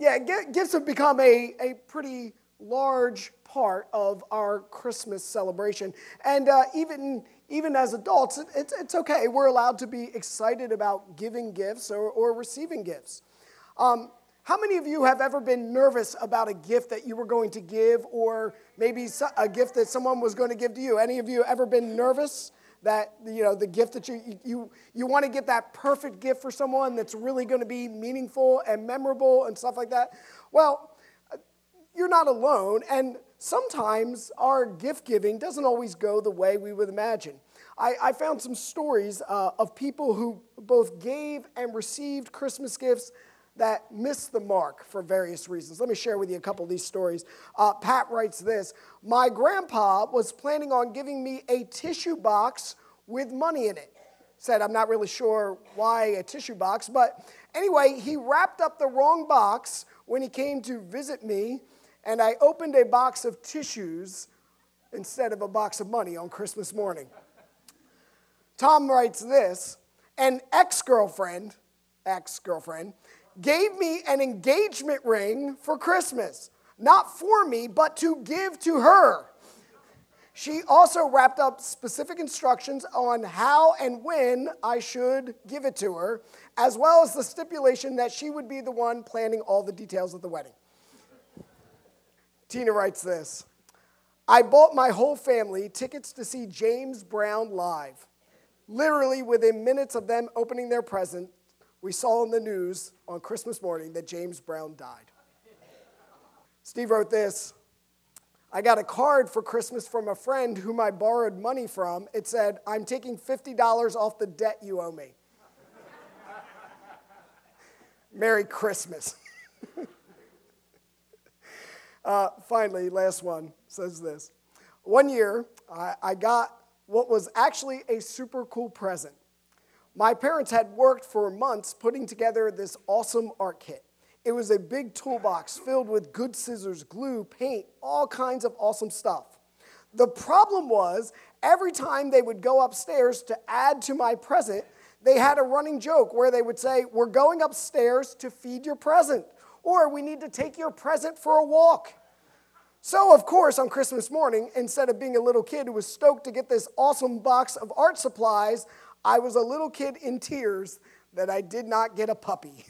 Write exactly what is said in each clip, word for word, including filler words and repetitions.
Yeah, gifts have become a, a pretty large part of our Christmas celebration. And uh, even even as adults, it, it's, it's okay. We're allowed to be excited about giving gifts or, or receiving gifts. Um, how many of you have ever been nervous about a gift that you were going to give, or maybe a gift that someone was going to give to you? Any of you ever been nervous that, you know, the gift that you you you want to get that perfect gift for someone that's really going to be meaningful and memorable and stuff like that? Well, you're not alone, and sometimes our gift giving doesn't always go the way we would imagine. I, I found some stories uh, of people who both gave and received Christmas gifts that missed the mark for various reasons. Let me share with you a couple of these stories. Uh, Pat writes this: my grandpa was planning on giving me a tissue box with money in it. Said, I'm not really sure why a tissue box, but anyway, he wrapped up the wrong box when he came to visit me, and I opened a box of tissues instead of a box of money on Christmas morning. Tom writes this: an ex-girlfriend, ex-girlfriend, gave me an engagement ring for Christmas. Not for me, but to give to her. She also wrapped up specific instructions on how and when I should give it to her, as well as the stipulation that she would be the one planning all the details of the wedding. Tina writes this: I bought my whole family tickets to see James Brown live. Literally within minutes of them opening their present, we saw in the news on Christmas morning that James Brown died. Steve wrote this: I got a card for Christmas from a friend whom I borrowed money from. It said, I'm taking fifty dollars off the debt you owe me. Merry Christmas. uh, finally, last one says this. One year, I, I got what was actually a super cool present. My parents had worked for months putting together this awesome art kit. It was a big toolbox filled with good scissors, glue, paint, all kinds of awesome stuff. The problem was, every time they would go upstairs to add to my present, they had a running joke where they would say, we're going upstairs to feed your present, or we need to take your present for a walk. So, of course, on Christmas morning, instead of being a little kid who was stoked to get this awesome box of art supplies, I was a little kid in tears that I did not get a puppy.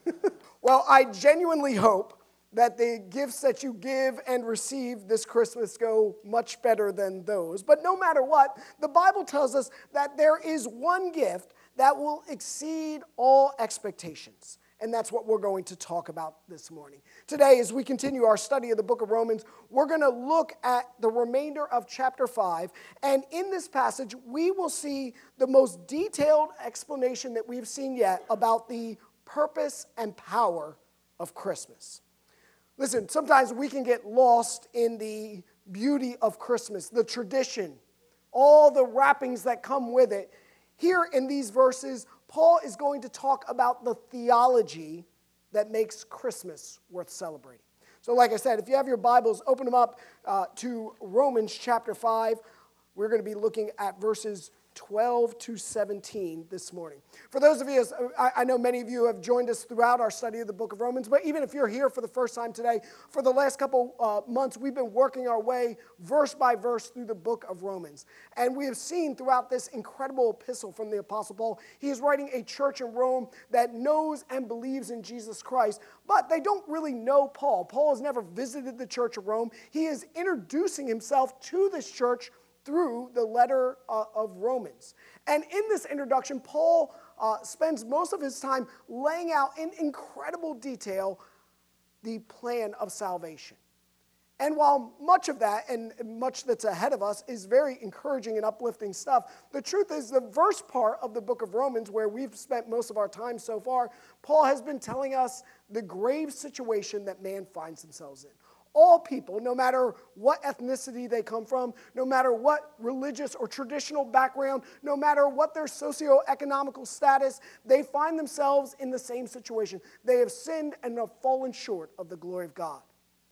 Well, I genuinely hope that the gifts that you give and receive this Christmas go much better than those. But no matter what, the Bible tells us that there is one gift that will exceed all expectations. And that's what we're going to talk about this morning. Today, as we continue our study of the book of Romans, we're going to look at the remainder of chapter five. And in this passage, we will see the most detailed explanation that we've seen yet about the purpose and power of Christmas. Listen, sometimes we can get lost in the beauty of Christmas, the tradition, all the wrappings that come with it. Here in these verses, Paul is going to talk about the theology that makes Christmas worth celebrating. So like I said, if you have your Bibles, open them up uh, to Romans chapter five. We're going to be looking at verses twelve to seventeen this morning. For those of you, I, I know many of you have joined us throughout our study of the book of Romans, but even if you're here for the first time today, for the last couple uh, months, we've been working our way verse by verse through the book of Romans. And we have seen throughout this incredible epistle from the Apostle Paul, he is writing a church in Rome that knows and believes in Jesus Christ, but they don't really know Paul. Paul has never visited the church of Rome. He is introducing himself to this church through the letter uh, of Romans. And in this introduction, Paul uh, spends most of his time laying out in incredible detail the plan of salvation. And while much of that and much that's ahead of us is very encouraging and uplifting stuff, the truth is the verse part of the book of Romans, where we've spent most of our time so far, Paul has been telling us the grave situation that man finds themselves in. All people, no matter what ethnicity they come from, no matter what religious or traditional background, no matter what their socioeconomical status, they find themselves in the same situation. They have sinned and have fallen short of the glory of God.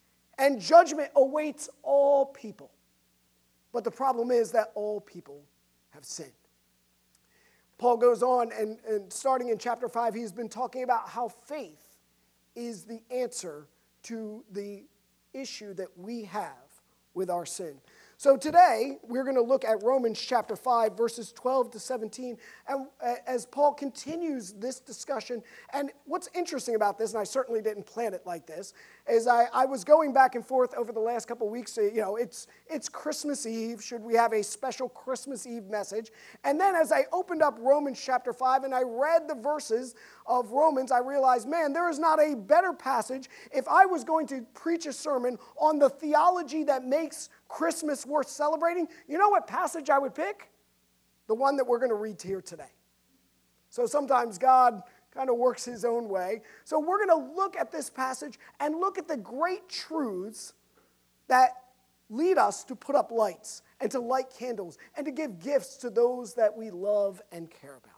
And judgment awaits all people. But the problem is that all people have sinned. Paul goes on, and, and starting in chapter five, he's been talking about how faith is the answer to the issue that we have with our sin. So today, we're going to look at Romans chapter five, verses twelve to seventeen, and as Paul continues this discussion. And what's interesting about this, and I certainly didn't plan it like this, is I, I was going back and forth over the last couple of weeks. You know, it's, it's Christmas Eve. Should we have a special Christmas Eve message? And then as I opened up Romans chapter five and I read the verses of Romans, I realized, man, there is not a better passage if I was going to preach a sermon on the theology that makes Christmas worth celebrating. You know what passage I would pick? The one that we're going to read here today. So sometimes God kind of works his own way. So we're going to look at this passage and look at the great truths that lead us to put up lights and to light candles and to give gifts to those that we love and care about.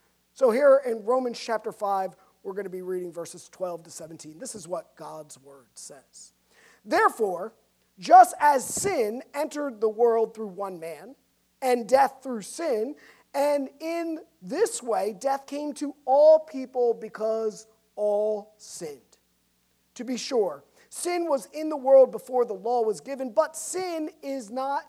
So here in Romans chapter five, we're going to be reading verses twelve to seventeen. This is what God's word says. Therefore, just as sin entered the world through one man, and death through sin, and in this way death came to all people because all sinned. To be sure, sin was in the world before the law was given, but sin is not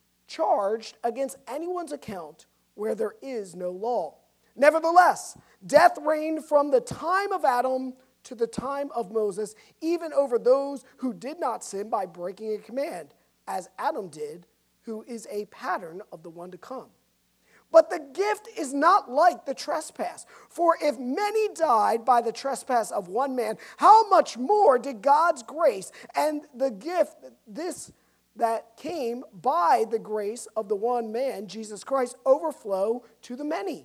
charged against anyone's account where there is no law. Nevertheless, death reigned from the time of Adam to the time of Moses, even over those who did not sin by breaking a command, as Adam did, who is a pattern of the one to come. But the gift is not like the trespass. For if many died by the trespass of one man, how much more did God's grace and the gift, this that came by the grace of the one man, Jesus Christ, overflow to the many?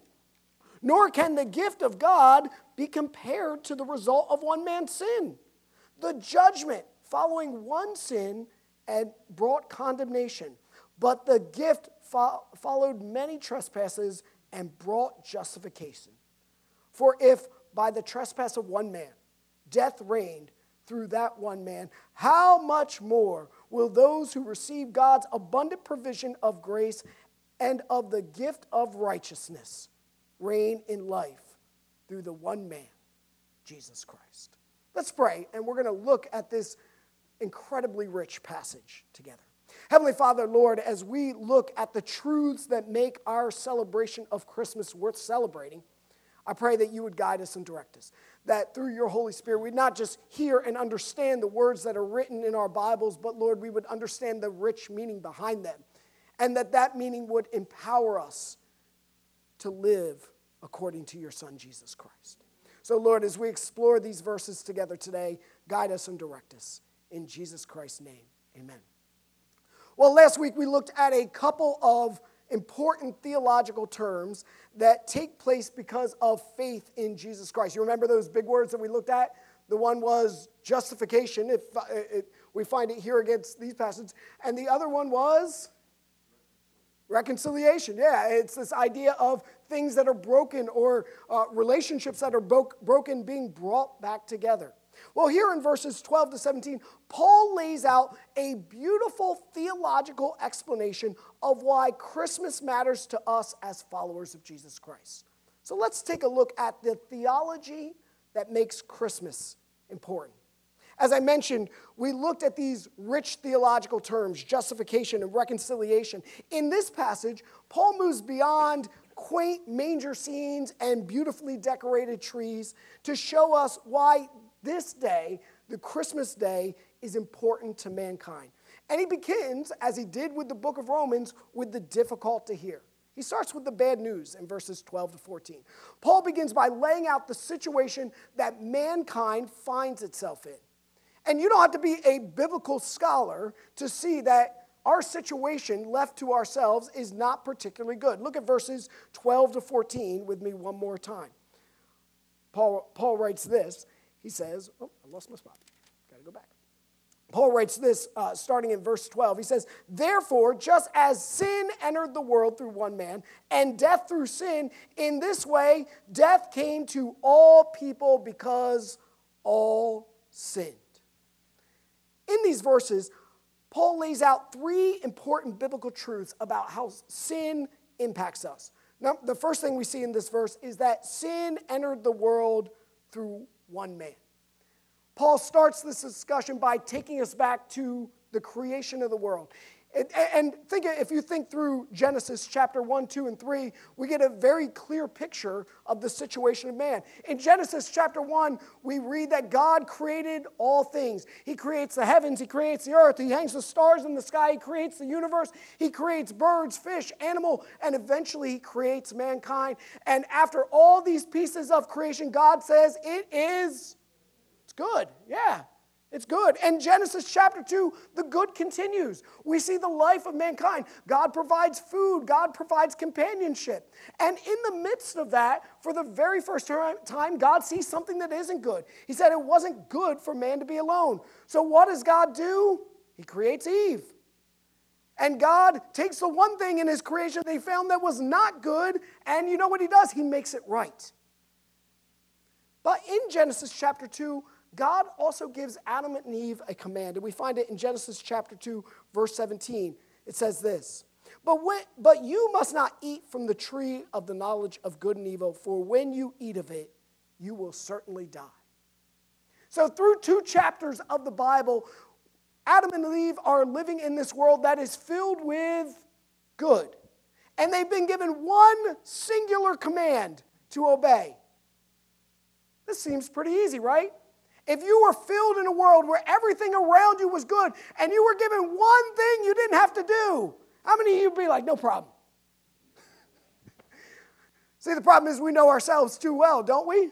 Nor can the gift of God be compared to the result of one man's sin. The judgment following one sin had brought condemnation, but the gift fo- followed many trespasses and brought justification. For if by the trespass of one man death reigned through that one man, how much more will those who receive God's abundant provision of grace and of the gift of righteousness reign in life through the one man, Jesus Christ? Let's pray, and we're going to look at this incredibly rich passage together. Heavenly Father, Lord, as we look at the truths that make our celebration of Christmas worth celebrating, I pray that you would guide us and direct us, that through your Holy Spirit, we'd not just hear and understand the words that are written in our Bibles, but Lord, we would understand the rich meaning behind them, and that that meaning would empower us to live according to your Son, Jesus Christ. So, Lord, as we explore these verses together today, guide us and direct us. In Jesus Christ's name, amen. Well, last week we looked at a couple of important theological terms that take place because of faith in Jesus Christ. You remember those big words that we looked at? The one was justification, if, if we find it here against these passages. And the other one was reconciliation. Yeah, it's this idea of things that are broken or uh, relationships that are bro- broken being brought back together. Well, here in verses twelve to seventeen, Paul lays out a beautiful theological explanation of why Christmas matters to us as followers of Jesus Christ. So let's take a look at the theology that makes Christmas important. As I mentioned, we looked at these rich theological terms, justification and reconciliation. In this passage, Paul moves beyond quaint manger scenes and beautifully decorated trees to show us why this day, the Christmas day, is important to mankind. And he begins, as he did with the book of Romans, with the difficult to hear. He starts with the bad news in verses twelve to fourteen. Paul begins by laying out the situation that mankind finds itself in. And you don't have to be a biblical scholar to see that our situation left to ourselves is not particularly good. Look at verses twelve to fourteen with me one more time. Paul, Paul writes this. He says, oh, I lost my spot. Got to go back. Paul writes this uh, starting in verse twelve. He says, therefore, just as sin entered the world through one man, and death through sin, in this way death came to all people because all sinned. In these verses, Paul lays out three important biblical truths about how sin impacts us. Now, the first thing we see in this verse is that sin entered the world through one man. Paul starts this discussion by taking us back to the creation of the world. And, and think if you think through Genesis chapter one, two, and three, we get a very clear picture of the situation of man. In Genesis chapter one, we read that God created all things. He creates the heavens, he creates the earth, he hangs the stars in the sky, he creates the universe, he creates birds, fish, animal, and eventually he creates mankind. And after all these pieces of creation, God says, it is, it's good, yeah. It's good. And Genesis chapter two, the good continues. We see the life of mankind. God provides food. God provides companionship. And in the midst of that, for the very first time, God sees something that isn't good. He said it wasn't good for man to be alone. So what does God do? He creates Eve. And God takes the one thing in his creation they found that was not good, and you know what he does? He makes it right. But in Genesis chapter two, God also gives Adam and Eve a command, and we find it in Genesis chapter two, verse seventeen. It says this, but, when, but you must not eat from the tree of the knowledge of good and evil, for when you eat of it, you will certainly die. So through two chapters of the Bible, Adam and Eve are living in this world that is filled with good. And they've been given one singular command to obey. This seems pretty easy, right? If you were filled in a world where everything around you was good and you were given one thing you didn't have to do, how many of you would be like, no problem? See, the problem is we know ourselves too well, don't we?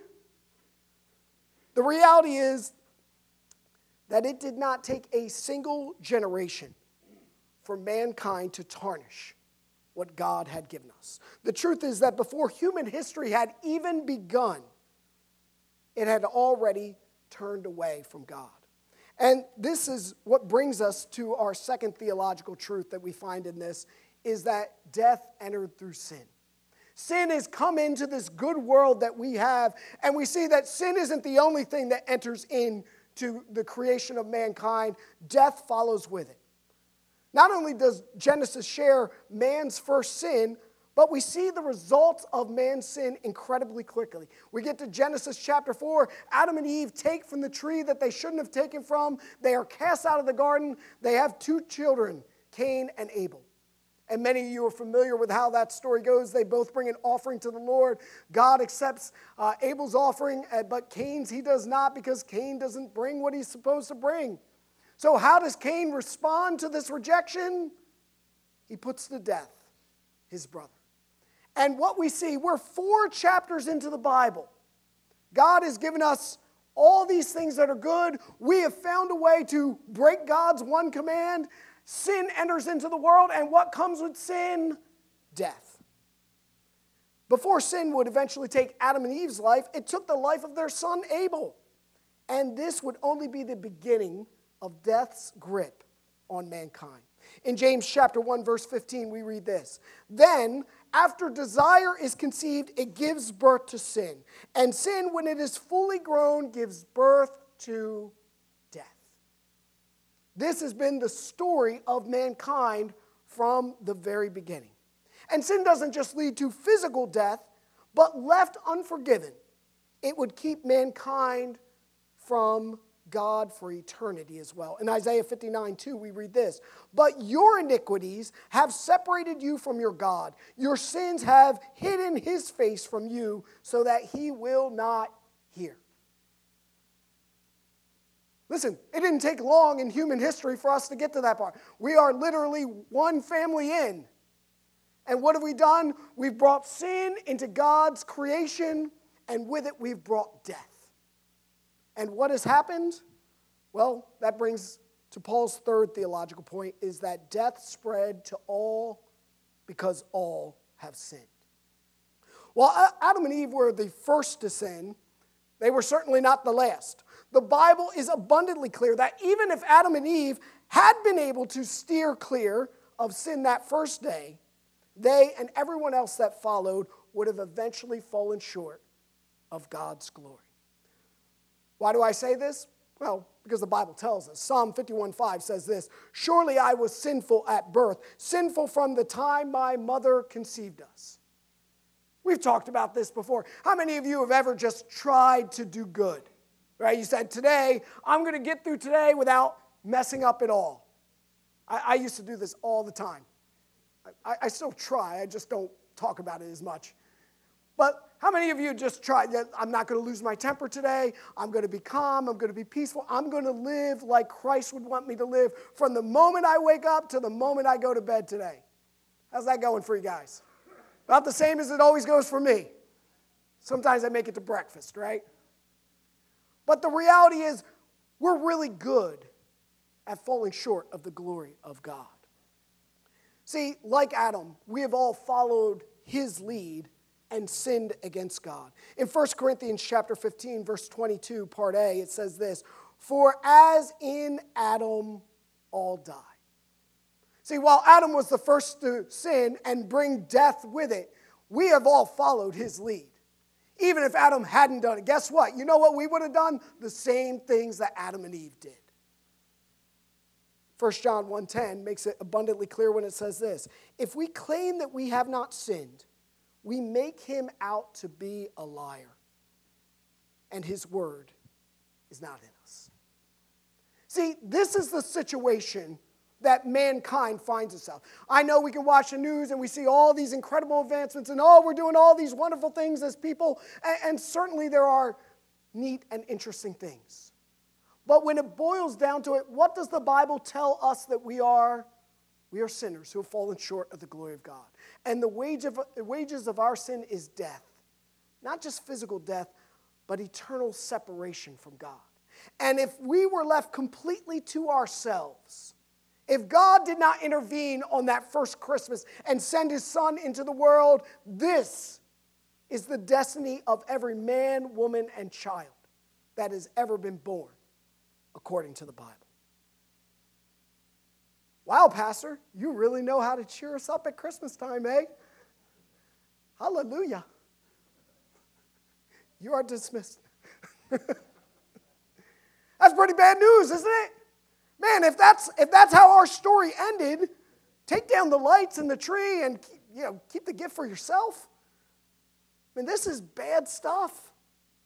The reality is that it did not take a single generation for mankind to tarnish what God had given us. The truth is that before human history had even begun, it had already turned away from God. And this is what brings us to our second theological truth that we find in this, is that death entered through sin. Sin has come into this good world that we have, and we see that sin isn't the only thing that enters into the creation of mankind. Death follows with it. Not only does Genesis share man's first sin, but we see the results of man's sin incredibly quickly. We get to Genesis chapter four. Adam and Eve take from the tree that they shouldn't have taken from. They are cast out of the garden. They have two children, Cain and Abel. And many of you are familiar with how that story goes. They both bring an offering to the Lord. God accepts uh, Abel's offering, but Cain's he does not, because Cain doesn't bring what he's supposed to bring. So how does Cain respond to this rejection? He puts to death his brother. And what we see, we're four chapters into the Bible. God has given us all these things that are good. We have found a way to break God's one command. Sin enters into the world, and what comes with sin? Death. Before sin would eventually take Adam and Eve's life, it took the life of their son Abel. And this would only be the beginning of death's grip on mankind. In James chapter one, verse fifteen, we read this. Then, after desire is conceived, it gives birth to sin. And sin, when it is fully grown, gives birth to death. This has been the story of mankind from the very beginning. And sin doesn't just lead to physical death, but left unforgiven, it would keep mankind from God for eternity as well. In Isaiah fifty-nine two, we read this. But your iniquities have separated you from your God. Your sins have hidden his face from you so that he will not hear. Listen, it didn't take long in human history for us to get to that part. We are literally one family in. And what have we done? We've brought sin into God's creation, and with it we've brought death. And what has happened? Well, that brings to Paul's third theological point, is that death spread to all because all have sinned. While Adam and Eve were the first to sin, they were certainly not the last. The Bible is abundantly clear that even if Adam and Eve had been able to steer clear of sin that first day, they and everyone else that followed would have eventually fallen short of God's glory. Why do I say this? Well, because the Bible tells us. Psalm fifty-one five says this, surely I was sinful at birth, sinful from the time my mother conceived us. We've talked about this before. How many of you have ever just tried to do good? Right? You said, today, I'm going to get through today without messing up at all. I, I used to do this all the time. I, I still try. I just don't talk about it as much. But how many of you just try, I'm not going to lose my temper today. I'm going to be calm. I'm going to be peaceful. I'm going to live like Christ would want me to live from the moment I wake up to the moment I go to bed today. How's that going for you guys? About the same as it always goes for me. Sometimes I make it to breakfast, right? But the reality is, we're really good at falling short of the glory of God. See, like Adam, we have all followed his lead and sinned against God. In First Corinthians chapter fifteen, verse twenty-two, part A, it says this, "For as in Adam all die." See, while Adam was the first to sin and bring death with it, we have all followed his lead. Even if Adam hadn't done it, guess what? You know what we would have done? The same things that Adam and Eve did. First John one ten makes it abundantly clear when it says this, "If we claim that we have not sinned, we make him out to be a liar, and his word is not in us." See, this is the situation that mankind finds itself. I know we can watch the news and we see all these incredible advancements and, oh, we're doing all these wonderful things as people, and, and certainly there are neat and interesting things. But when it boils down to it, what does the Bible tell us that we are? We are sinners who have fallen short of the glory of God. And the wage of, the wages of our sin is death. Not just physical death, but eternal separation from God. And if we were left completely to ourselves, if God did not intervene on that first Christmas and send his son into the world, this is the destiny of every man, woman, and child that has ever been born, according to the Bible. Wow, Pastor, you really know how to cheer us up at Christmas time, eh? Hallelujah. You are dismissed. That's pretty bad news, isn't it? Man, if that's if that's how our story ended, take down the lights and the tree and keep, you know, keep the gift for yourself. I mean, this is bad stuff.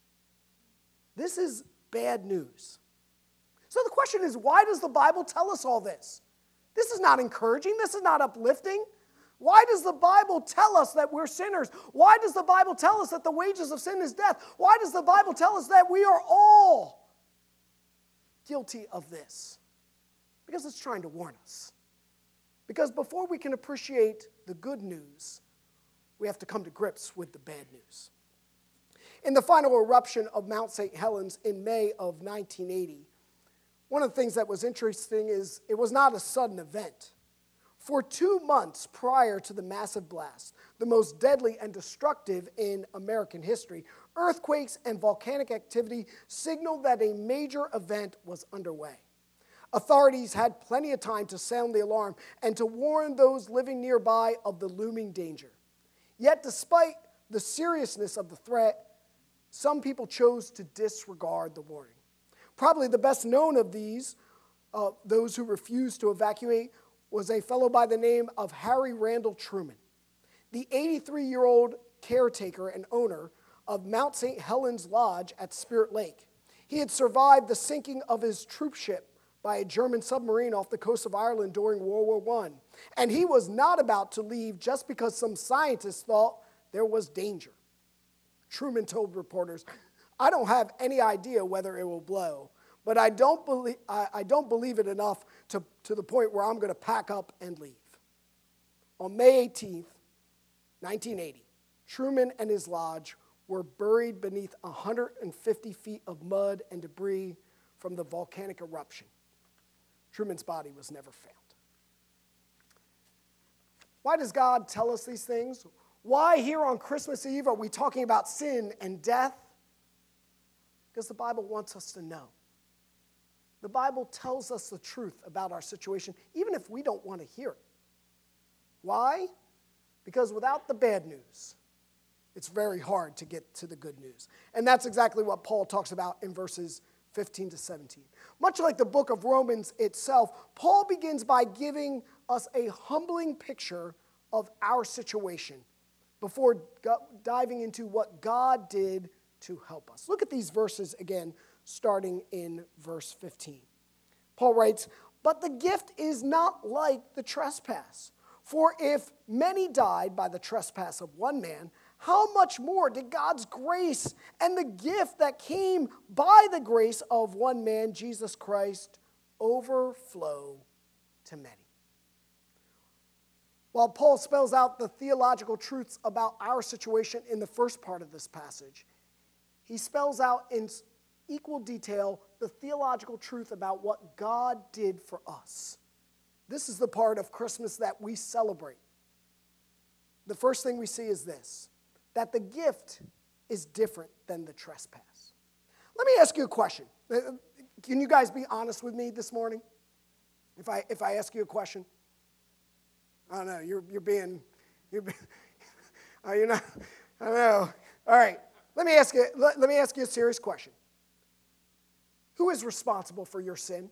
This is bad news. So the question is, why does the Bible tell us all this? This is not encouraging. This is not uplifting. Why does the Bible tell us that we're sinners? Why does the Bible tell us that the wages of sin is death? Why does the Bible tell us that we are all guilty of this? Because it's trying to warn us. Because before we can appreciate the good news, we have to come to grips with the bad news. In the final eruption of Mount Saint Helens in May of nineteen eighty, one of the things that was interesting is it was not a sudden event. For two months prior to the massive blast, the most deadly and destructive in American history, earthquakes and volcanic activity signaled that a major event was underway. Authorities had plenty of time to sound the alarm and to warn those living nearby of the looming danger. Yet, despite the seriousness of the threat, some people chose to disregard the warning. Probably the best known of these, uh, those who refused to evacuate, was a fellow by the name of Harry Randall Truman. The eighty-three-year-old caretaker and owner of Mount Saint Helens Lodge at Spirit Lake. He had survived the sinking of his troop ship by a German submarine off the coast of Ireland during World War One. And he was not about to leave just because some scientists thought there was danger. Truman told reporters, "I don't have any idea whether it will blow, but I don't believe, I, I don't believe it enough to, to the point where I'm going to pack up and leave." On May eighteenth, nineteen eighty, Truman and his lodge were buried beneath one hundred fifty feet of mud and debris from the volcanic eruption. Truman's body was never found. Why does God tell us these things? Why here on Christmas Eve are we talking about sin and death? Because the Bible wants us to know. The Bible tells us the truth about our situation, even if we don't want to hear it. Why? Because without the bad news, it's very hard to get to the good news. And that's exactly what Paul talks about in verses fifteen to seventeen. Much like the book of Romans itself, Paul begins by giving us a humbling picture of our situation before diving into what God did to help us. Look at these verses again, starting in verse fifteen. Paul writes, "But the gift is not like the trespass. For if many died by the trespass of one man, how much more did God's grace and the gift that came by the grace of one man, Jesus Christ, overflow to many?" While Paul spells out the theological truths about our situation in the first part of this passage, he spells out in equal detail the theological truth about what God did for us. This is the part of Christmas that we celebrate. The first thing we see is this, that the gift is different than the trespass. Let me ask you a question. Can you guys be honest with me this morning? If I if I ask you a question? I don't know, you're you're being you're being, oh, you're not I don't know. All right. Let me ask you let, let me ask you a serious question. Who is responsible for your sin?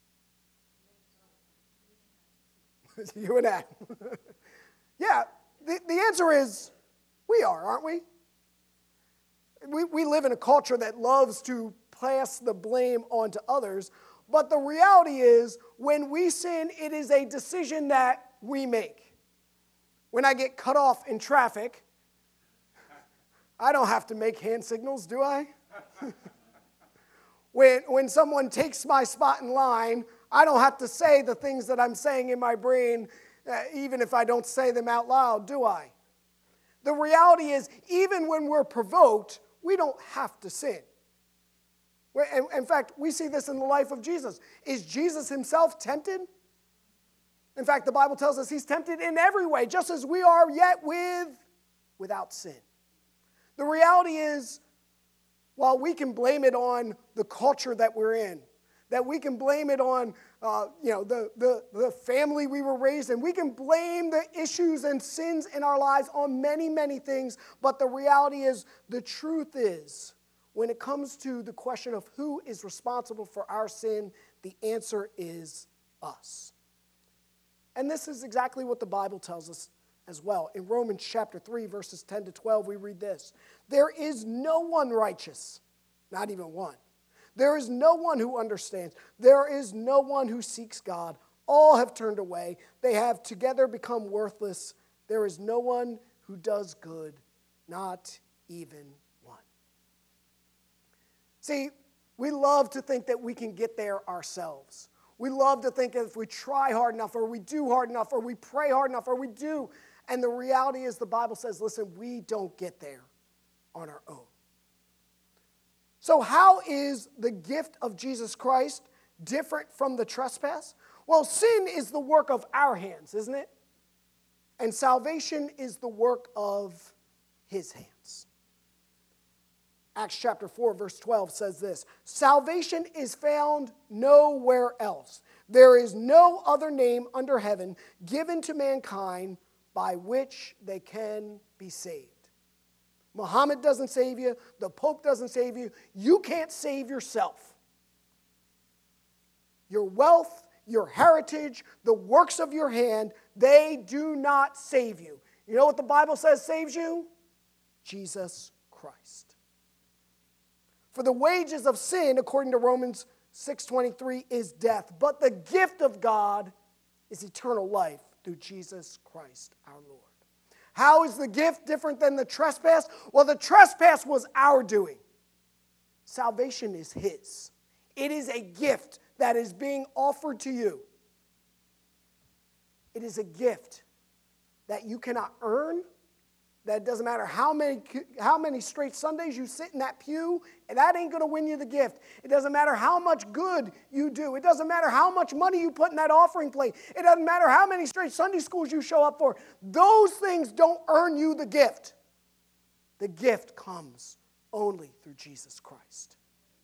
You and I. Yeah, the, the answer is we are, aren't we? we? We live in a culture that loves to pass the blame onto others, but the reality is when we sin, it is a decision that we make. When I get cut off in traffic, I don't have to make hand signals, do I? when, when someone takes my spot in line, I don't have to say the things that I'm saying in my brain, uh, even if I don't say them out loud, do I? The reality is, even when we're provoked, we don't have to sin. In, in fact, we see this in the life of Jesus. Is Jesus himself tempted? In fact, the Bible tells us he's tempted in every way, just as we are, yet with, without sin. The reality is, while we can blame it on the culture that we're in, that we can blame it on uh, you know, the, the, the family we were raised in, we can blame the issues and sins in our lives on many, many things, but the reality is, the truth is, when it comes to the question of who is responsible for our sin, the answer is us. And this is exactly what the Bible tells us as well. In Romans chapter three, verses ten to twelve, we read this. "There is no one righteous, not even one. There is no one who understands. There is no one who seeks God. All have turned away. They have together become worthless. There is no one who does good, not even one." See, we love to think that we can get there ourselves. We love to think if we try hard enough, or we do hard enough, or we pray hard enough, or we do. And the reality is, the Bible says, listen, we don't get there on our own. So how is the gift of Jesus Christ different from the trespass? Well, sin is the work of our hands, isn't it? And salvation is the work of his hands. Acts chapter four, verse twelve says this, "Salvation is found nowhere else. There is no other name under heaven given to mankind by which they can be saved." Muhammad doesn't save you. The Pope doesn't save you. You can't save yourself. Your wealth, your heritage, the works of your hand, they do not save you. You know what the Bible says saves you? Jesus Christ. "For the wages of sin," according to Romans six twenty-three, "is death. But the gift of God is eternal life through Jesus Christ our Lord." How is the gift different than the trespass? Well, the trespass was our doing. Salvation is his. It is a gift that is being offered to you. It is a gift that you cannot earn. That doesn't matter how many, how many straight Sundays you sit in that pew, and that ain't going to win you the gift. It doesn't matter how much good you do. It doesn't matter how much money you put in that offering plate. It doesn't matter how many straight Sunday schools you show up for. Those things don't earn you the gift. The gift comes only through Jesus Christ.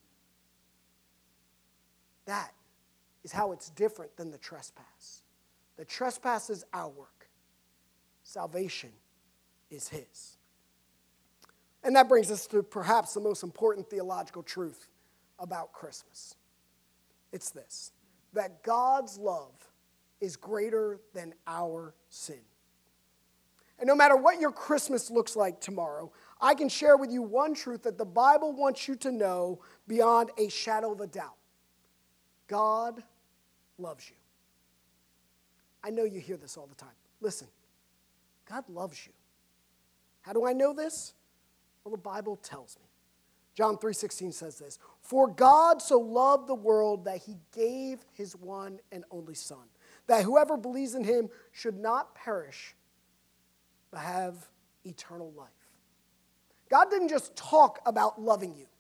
That is how it's different than the trespass. The trespass is our work. Salvation is his. And that brings us to perhaps the most important theological truth about Christmas. It's this, that God's love is greater than our sin. And no matter what your Christmas looks like tomorrow, I can share with you one truth that the Bible wants you to know beyond a shadow of a doubt. God loves you. I know you hear this all the time. Listen, God loves you. How do I know this? Well, the Bible tells me. John three sixteen says this, "For God so loved the world that he gave his one and only Son, that whoever believes in him should not perish, but have eternal life." God didn't just talk about loving you.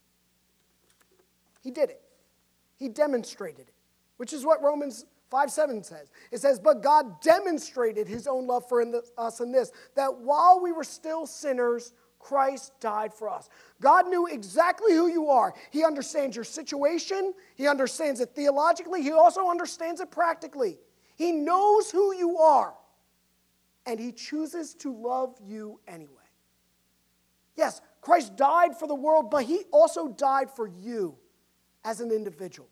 He did it. He demonstrated it, which is what Romans five seven says. It says, "But God demonstrated his own love for us in this, that while we were still sinners, Christ died for us." God knew exactly who you are. He understands your situation. He understands it theologically. He also understands it practically. He knows who you are, and he chooses to love you anyway. Yes, Christ died for the world, but he also died for you as an individual.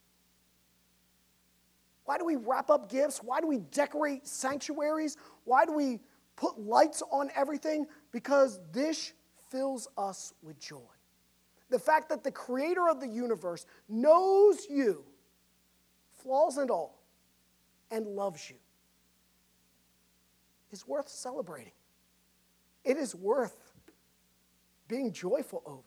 Why do we wrap up gifts? Why do we decorate sanctuaries? Why do we put lights on everything? Because this fills us with joy. The fact that the creator of the universe knows you, flaws and all, and loves you is worth celebrating. It is worth being joyful over.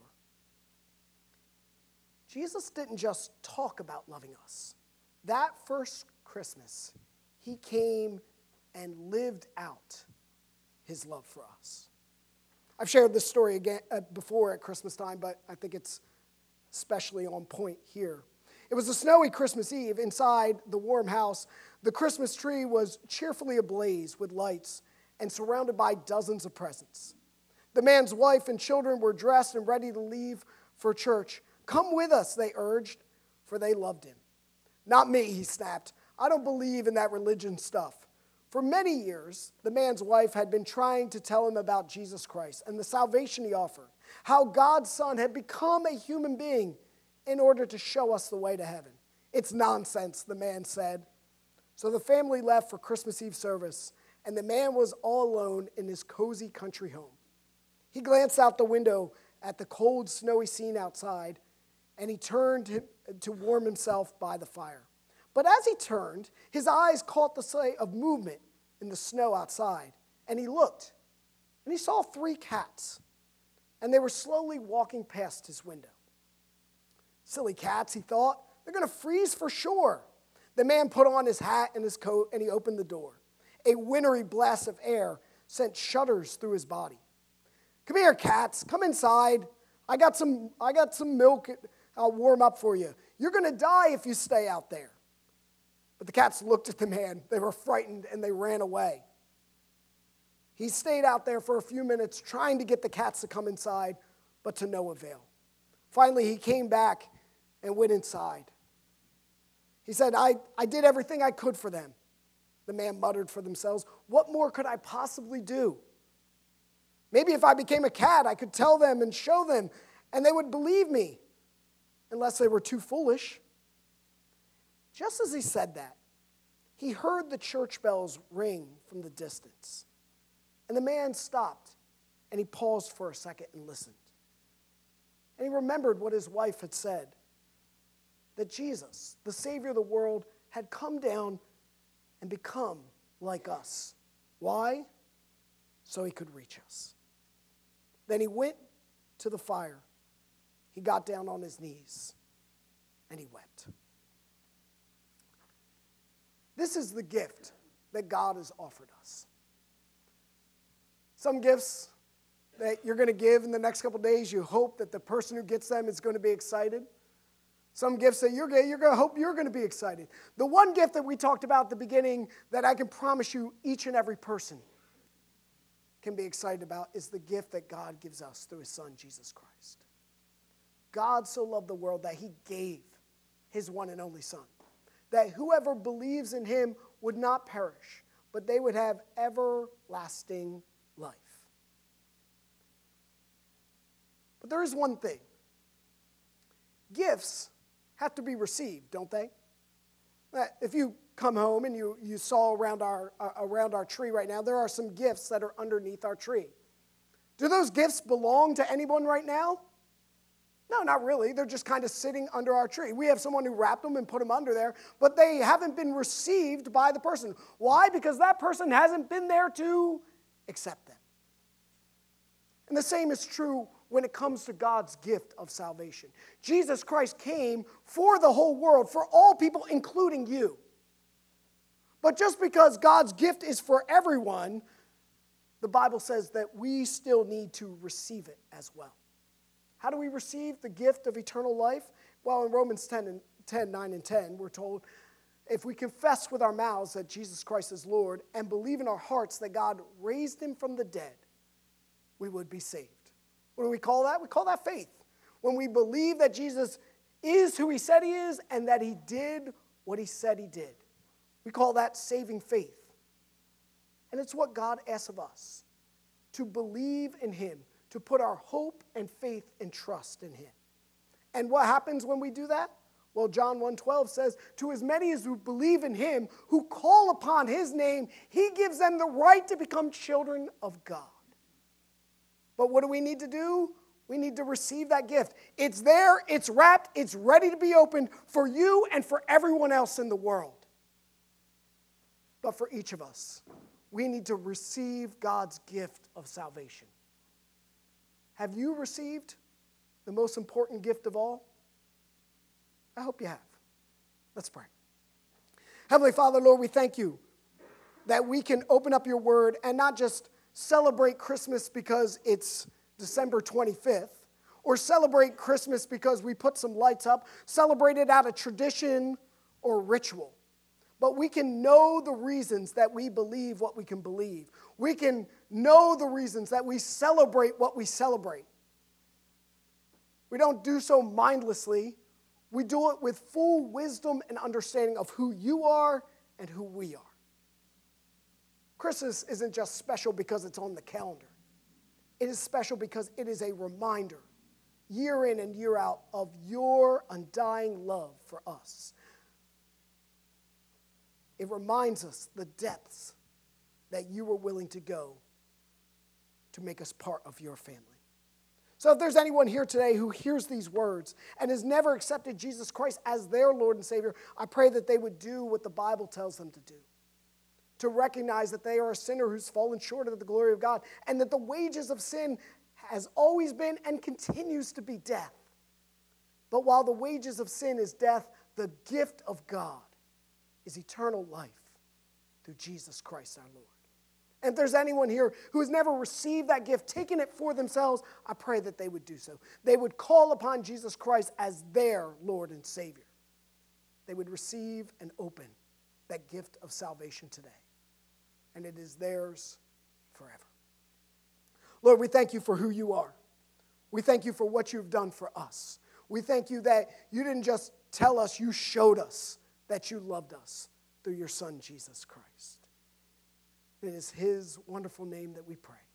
Jesus didn't just talk about loving us. That first Christmas, he came and lived out his love for us. I've shared this story again uh, before at Christmas time, but I think it's especially on point here. It was a snowy Christmas Eve. Inside the warm house, the Christmas tree was cheerfully ablaze with lights and surrounded by dozens of presents. The man's wife and children were dressed and ready to leave for church. "Come with us," they urged, for they loved him. "Not me," he snapped. "I don't believe in that religion stuff." For many years, the man's wife had been trying to tell him about Jesus Christ and the salvation he offered, how God's Son had become a human being in order to show us the way to heaven. "It's nonsense," the man said. So the family left for Christmas Eve service, and the man was all alone in his cozy country home. He glanced out the window at the cold, snowy scene outside, and he turned to, to warm himself by the fire. But as he turned, his eyes caught the sight of movement in the snow outside, and he looked, and he saw three cats, and they were slowly walking past his window. "Silly cats," he thought, "they're going to freeze for sure." The man put on his hat and his coat, and he opened the door. A wintry blast of air sent shudders through his body. "Come here, cats. Come inside. I got some, I got some milk I'll warm up for you. You're going to die if you stay out there." But the cats looked at the man. They were frightened, and they ran away. He stayed out there for a few minutes trying to get the cats to come inside, but to no avail. Finally, he came back and went inside. He said, I, I did everything I could for them." The man muttered for themselves, "What more could I possibly do? Maybe if I became a cat, I could tell them and show them, and they would believe me, unless they were too foolish." Just as he said that, he heard the church bells ring from the distance. And the man stopped, and he paused for a second and listened. And he remembered what his wife had said, that Jesus, the Savior of the world, had come down and become like us. Why? So he could reach us. Then he went to the fire. He got down on his knees, and he wept. This is the gift that God has offered us. Some gifts that you're going to give in the next couple days, you hope that the person who gets them is going to be excited. Some gifts that you're going, you're going to hope you're going to be excited. The one gift that we talked about at the beginning that I can promise you each and every person can be excited about is the gift that God gives us through his Son, Jesus Christ. God so loved the world that he gave his one and only Son, that whoever believes in him would not perish, but they would have everlasting life. But there is one thing. Gifts have to be received, don't they? If you come home and you, you saw around our, uh, around our tree right now, there are some gifts that are underneath our tree. Do those gifts belong to anyone right now? No, not really. They're just kind of sitting under our tree. We have someone who wrapped them and put them under there, but they haven't been received by the person. Why? Because that person hasn't been there to accept them. And the same is true when it comes to God's gift of salvation. Jesus Christ came for the whole world, for all people, including you. But just because God's gift is for everyone, the Bible says that we still need to receive it as well. How do we receive the gift of eternal life? Well, in Romans ten, and ten, nine and ten, we're told, if we confess with our mouths that Jesus Christ is Lord and believe in our hearts that God raised him from the dead, we would be saved. What do we call that? We call that faith. When we believe that Jesus is who he said he is and that he did what he said he did. We call that saving faith. And it's what God asks of us, to believe in him, to put our hope and faith and trust in him. And what happens when we do that? Well, John one twelve says, to as many as who believe in him, who call upon his name, he gives them the right to become children of God. But what do we need to do? We need to receive that gift. It's there, it's wrapped, it's ready to be opened for you and for everyone else in the world. But for each of us, we need to receive God's gift of salvation. Have you received the most important gift of all? I hope you have. Let's pray. Heavenly Father, Lord, we thank you that we can open up your word and not just celebrate Christmas because it's December twenty-fifth, or celebrate Christmas because we put some lights up, celebrate it out of tradition or ritual. But we can know the reasons that we believe what we can believe. We can know the reasons that we celebrate what we celebrate. We don't do so mindlessly. We do it with full wisdom and understanding of who you are and who we are. Christmas isn't just special because it's on the calendar. It is special because it is a reminder, year in and year out, of your undying love for us. It reminds us the depths that you were willing to go to make us part of your family. So if there's anyone here today who hears these words and has never accepted Jesus Christ as their Lord and Savior, I pray that they would do what the Bible tells them to do. To recognize that they are a sinner who's fallen short of the glory of God, and that the wages of sin has always been and continues to be death. But while the wages of sin is death, the gift of God is eternal life through Jesus Christ our Lord. And if there's anyone here who has never received that gift, taken it for themselves, I pray that they would do so. They would call upon Jesus Christ as their Lord and Savior. They would receive and open that gift of salvation today. And it is theirs forever. Lord, we thank you for who you are. We thank you for what you've done for us. We thank you that you didn't just tell us, you showed us that you loved us through your Son, Jesus Christ. It is his wonderful name that we pray.